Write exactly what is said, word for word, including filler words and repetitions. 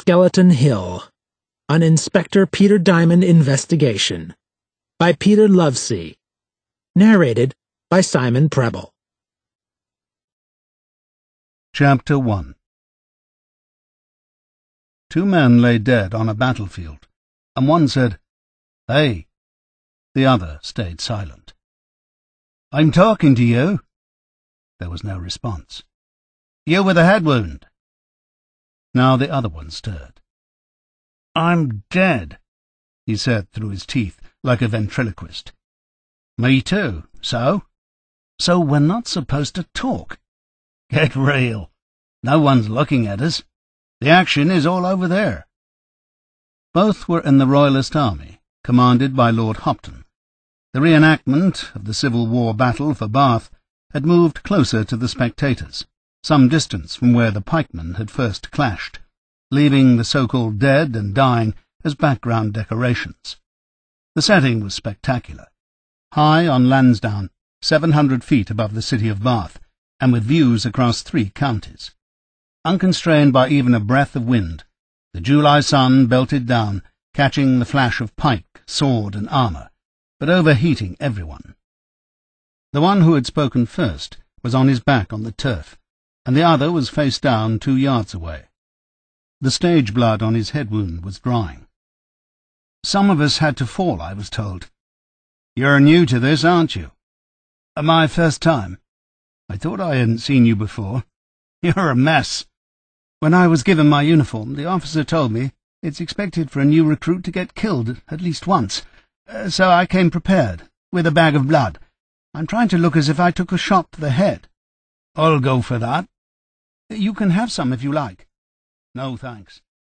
Skeleton Hill, an Inspector Peter Diamond investigation, by Peter Lovesey, narrated by Simon Preble. Chapter one. Two men lay dead on a battlefield, and one said, "Hey." The other stayed silent. "I'm talking to you." There was no response. "You with a head wound." Now the other one stirred. "I'm dead," he said through his teeth, like a ventriloquist. "Me too. So?" "So we're not supposed to talk." "Get real. No one's looking at us. The action is all over there." Both were in the Royalist Army, commanded by Lord Hopton. The reenactment of the Civil War battle for Bath had moved closer to the spectators, some distance from where the pikemen had first clashed, leaving the so-called dead and dying as background decorations. The setting was spectacular. High on Lansdowne, seven hundred feet above the city of Bath, and with views across three counties. Unconstrained by even a breath of wind, the July sun belted down, catching the flash of pike, sword, and armour, but overheating everyone. The one who had spoken first was on his back on the turf, and the other was face down two yards away. The stage blood on his head wound was drying. "Some of us had to fall, I was told." "You're new to this, aren't you?" "My first time." "I thought I hadn't seen you before." "You're a mess." "When I was given my uniform, the officer told me it's expected for a new recruit to get killed at least once, uh, so I came prepared, with a bag of blood. I'm trying to look as if I took a shot to the head." "I'll go for that." "You can have some if you like." "No, thanks."